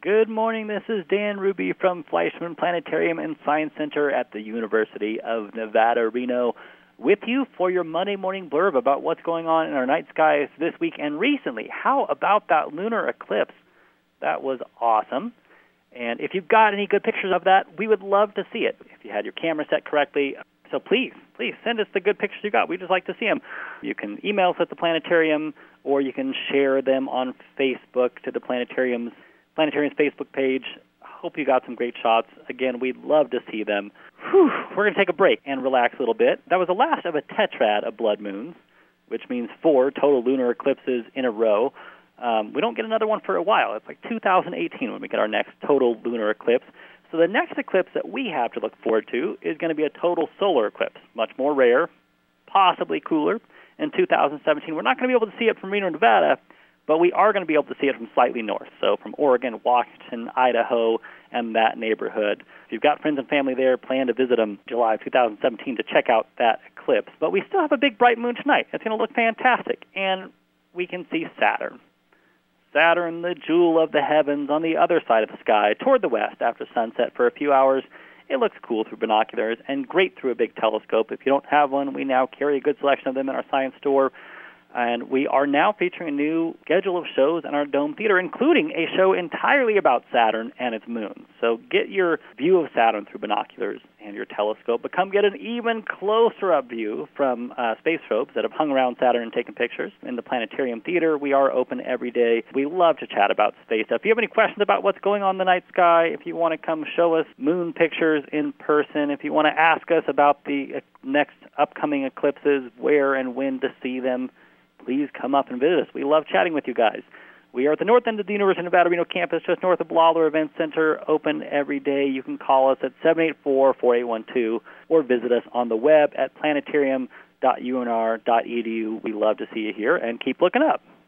Good morning. This is Dan Ruby from Fleischman Planetarium and Science Center at the University of Nevada, Reno, with you for your Monday morning blurb about what's going on in our night skies this week and recently. How about that lunar eclipse? That was awesome. And if you've got any good pictures of that, we would love to see it if you had your camera set correctly. So please send us the good pictures you got. We'd just like to see them. You can email us at the planetarium, or you can share them on Facebook to the planetarium's Facebook page. Hope you got some great shots. Again, we'd love to see them. We're going to take a break and relax a little bit. That was the last of a tetrad of blood moons, which means 4 total lunar eclipses in a row. We don't get another one for a while. It's like 2018 when we get our next total lunar eclipse. So the next eclipse that we have to look forward to is going to be a total solar eclipse, much more rare, possibly cooler, in 2017. We're not going to be able to see it from Reno, Nevada, but we are going to be able to see it from slightly north, so from Oregon, Washington, Idaho, and that neighborhood. If you've got friends and family there, plan to visit them July of 2017 to check out that eclipse. But we still have a big bright moon tonight. It's going to look fantastic, and we can see Saturn. Saturn, the jewel of the heavens, on the other side of the sky, toward the west after sunset for a few hours. It looks cool through binoculars and great through a big telescope. If you don't have one, we now carry a good selection of them in our science store. And we are now featuring a new schedule of shows in our Dome Theater, including a show entirely about Saturn and its moons. So get your view of Saturn through binoculars and your telescope, but come get an even closer-up view from space probes that have hung around Saturn and taken pictures. In the Planetarium Theater, we are open every day. We love to chat about space. If you have any questions about what's going on in the night sky, if you want to come show us moon pictures in person, if you want to ask us about the next upcoming eclipses, where and when to see them, please come up and visit us. We love chatting with you guys. We are at the north end of the University of Nevada, Reno campus, just north of Lawler Event Center, open every day. You can call us at 784-4812 or visit us on the web at planetarium.unr.edu. We love to see you here, and keep looking up.